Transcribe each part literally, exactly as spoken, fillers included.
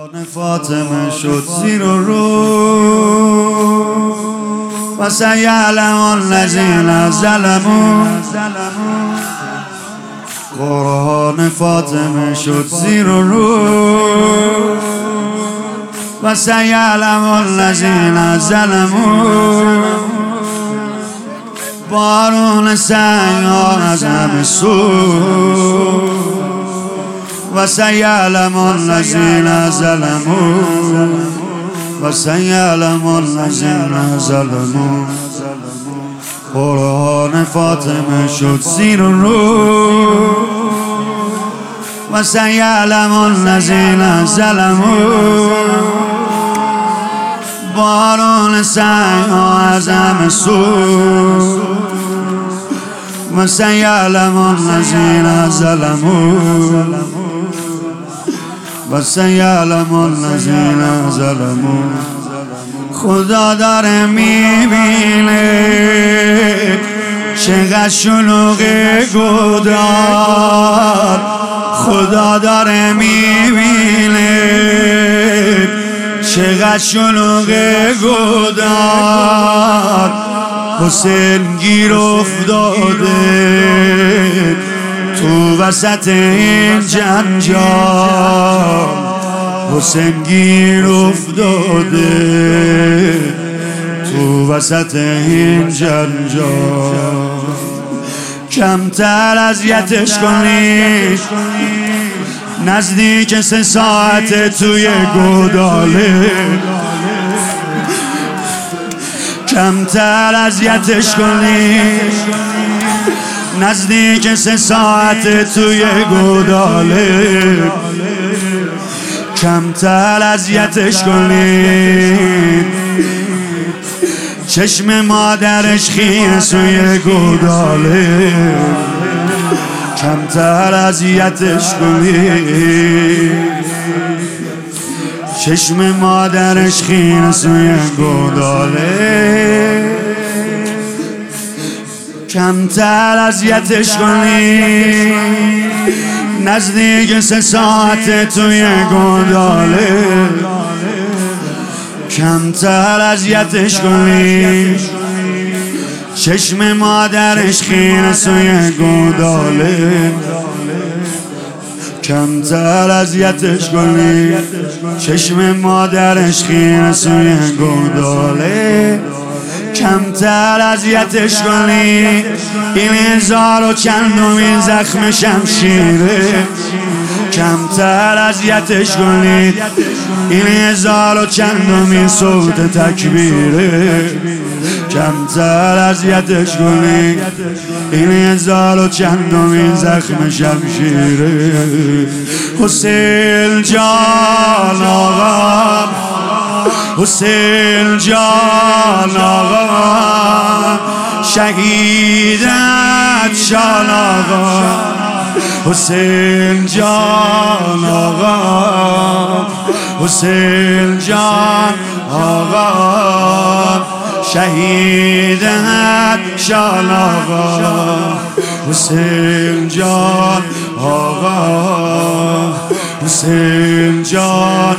فاطمه شد زیر و رو و سیعلم الذین ظلموا. قرآن فاطمه شد زیر و رو و سیعلم الذین ظلموا. بارون سنگ ها از همه سو و سیعلم الذین ظلموا و سیعلم الذین ظلموا. قرآن فاطمه شد زیر و رو و سیعلم الذین ظلموا. بارون سنگ ها از همه سو و سیعلم الذین ظلموا و سیعلم الذین ظلموا. خدا داره میبینه چقدر شلوغ گودال. خدا داره میبینه چقدر شلوغ گودال. حسین گیر افتاده تو وسط این جنجال. حسین گیر افتاده تو وسط این جنجال. کمتر اذیتش کنید، نزدیک سه ساعت توی گوداله. کمتر اذیتش کنید، نزدیک سه ساعت توی گوداله. کمتر اذیتش کنید، چشم مادرش خیره سوی گوداله. کمتر اذیتش کنید، چشم مادرش خیره سوی گوداله. کمتر اذیتش کنید، نزدیک سه ساعت توی گوداله. کمتر اذیتش کنید، چشم مادرش خیره سوی گوداله. کمتر اذیتش کنید، چشم مادرش خیره سوی گوداله. کمتر اذیتش کنید، این هزار و چندمین زخم شمشیره. کمتر اذیتش کنید، این هزار و چندمین صوت تکبیره. کمتر اذیتش کنید، این هزار و چندمین زخم شمشیره. حسین جان آقا، حسین جان آقا، شهیدت شان آقا. حسین جان آقا، حسین جان آقا، شهیدت شان آقا. حسین جان آقا، حسین جان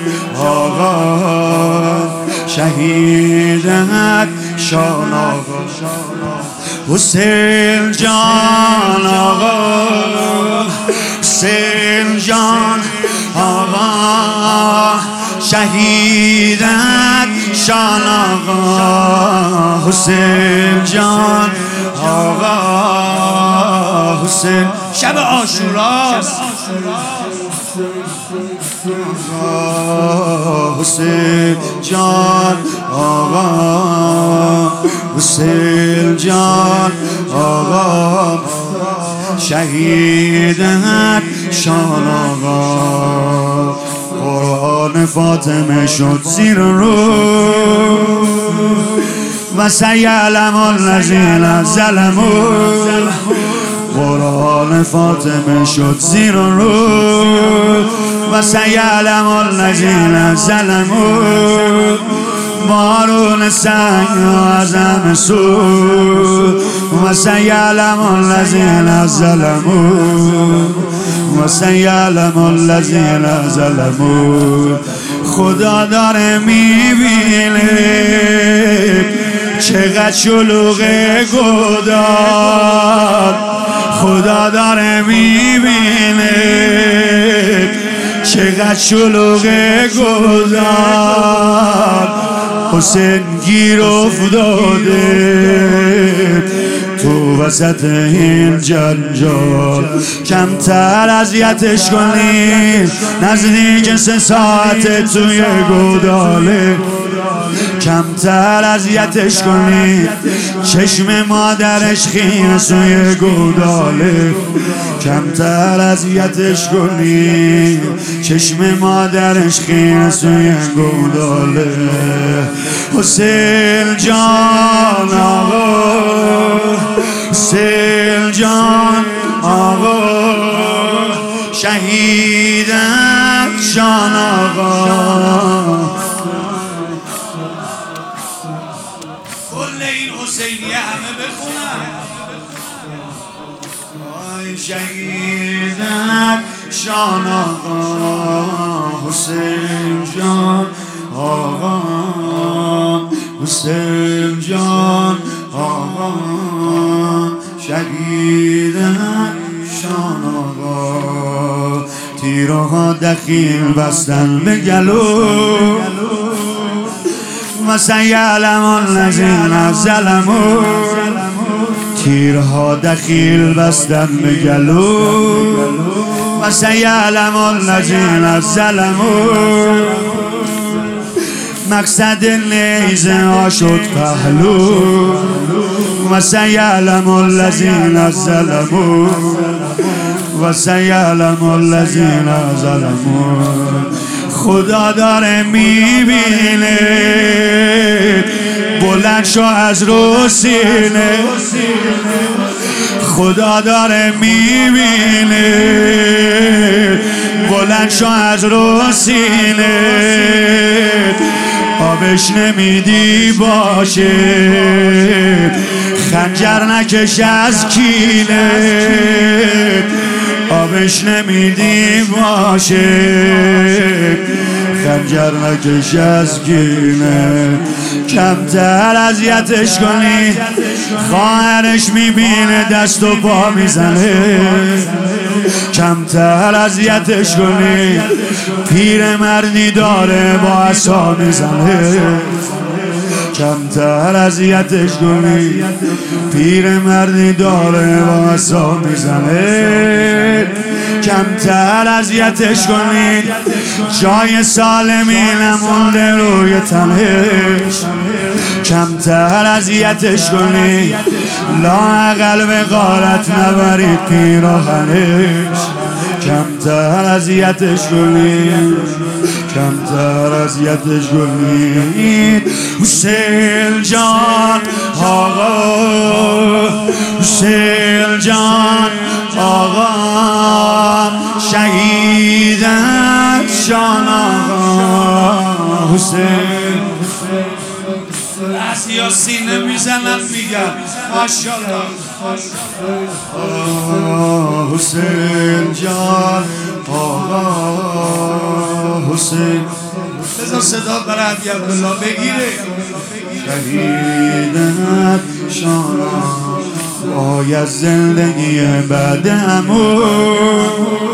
آقا، شهیدت شان آقا. حسین جان آقا، حسین جان آقا، شهیدت شان آقا. حسین جان آقا، حسین شب عاشوراست. حسین جان آقا، حسین جان آقا، شهیدت شان آقا. قرآن فاطمه شد زیر رو و سیعلم الذین ظلموا. قرآن فاطمه شد زیر رو و سیعلم الذین ظلموا. بارون سنگ از همه سو و سیعلم الذین ظلموا و سیعلم الذین ظلموا. خدا داره میبینه چقدر شلوغه گدال، خدا داره میبینه چقدر شلوغه گدال. حسین گیر افتاده تو وسط این جنجال، کمتر اذیتش کنی نزدیک سه ساعت توی گوداله، کمتر اذیتش کنی چشم مادرش خیره توی گوداله، کمتر اذیتش کنی چشم مادرش خیره توی گوداله. حسین جان آقا، حسین جان آقا، شهیدت جان آقا. کل این حسینیه همه بخونن. شهیدت جان آقا، حسین جان آقا، حسین جان آقا، شهیدت جان آقا. تیرها دخیل بستن به گلو و سیعلم الذین ظلموا، تیرها دخیل بستن به گلو و سیعلم الذین ظلموا. مقصد نیزه ها شد پهلو و سیعلم الذین ظلموا، و سیعلم الذین ظلموا. خدا داره میبینه بلند شو از رو سینه، خدا داره میبینه بلند شو از رو سینه. آبش نمیدی باشه خنجر نکش از کینه، آبش نمیدی باشه خنجر نکش از کینه. کمتر اذیتش کنی خواهرش میبینه دست و پا میزنه، کمتر اذیتش کنی پیر مردی داره با عصا میزنه، کمتر اذیتش کنی پیر مردی داره با عصا میزنه، کمتر اذیتش کنی جای سالمی نمونده روی تنش، کمتر اذیتش کنی لااقل به غارت نبرید پیراهنش، کمتر اذیتش کنی کمتر اذیتش کنی. حسین جان آقا، حسین جان آقا، شهیدت جان آقا. حسین از یا سینه میزنن میگن ماشاءالله. حسین جان آقا، حسین بذار صدا برای عبی عبدالله بگیره. شهیدت جان باید زندگی بعد امون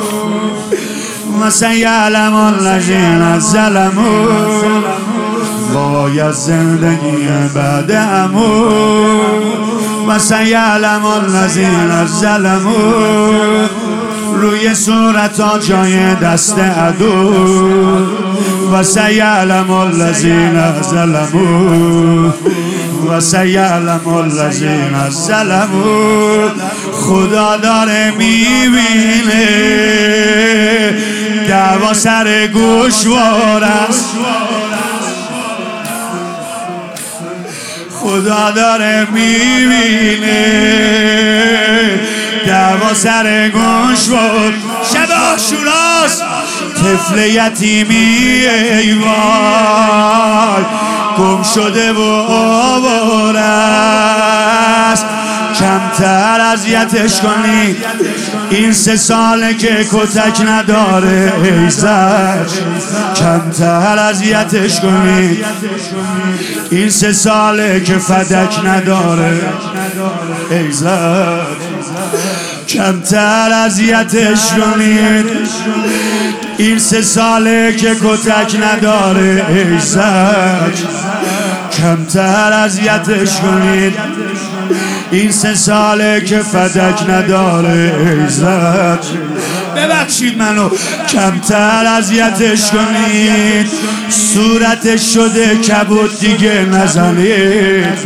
و سیعلم الذین ظلموا، باید زندگی بعد امون و سیعلم الذین ظلموا. روی صورت ها جای دست عدو و سیعلم الذین ظلموا، و سیعلم الذین ظلموا. خدا داره میبینه دعوا سر گوشوار است، خدا داره میبینه دعوا سر گوشوار. شب عاشوراست طفل یتیمی ای وای گم شده و آواره است، کمتر اذیتش کنی این سه ساله که کتک نداره ای زج کمتر اذیتش کنید. این سه ساله که فدک نداره ای زج کمتر اذیتش کنید. این سه ساله که کتک نداره ای زج کمتر اذیتش کنید. این سه ساله که فدک نداره ای زج ببخشید منو کمتر اذیتش کنید. صورتش شده کبود دیگه نزنید.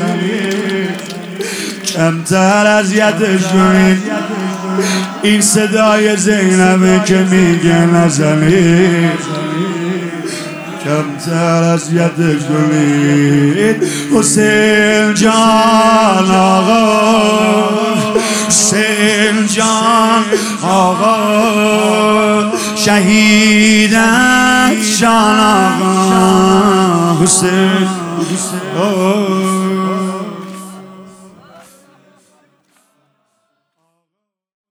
کمتر اذیتش کنید. این صدای زینبه که میگه نزنید. کمتر اذیتش کنید. حسین جان آقا حسین جان آقا شهیدت جان آقا حسین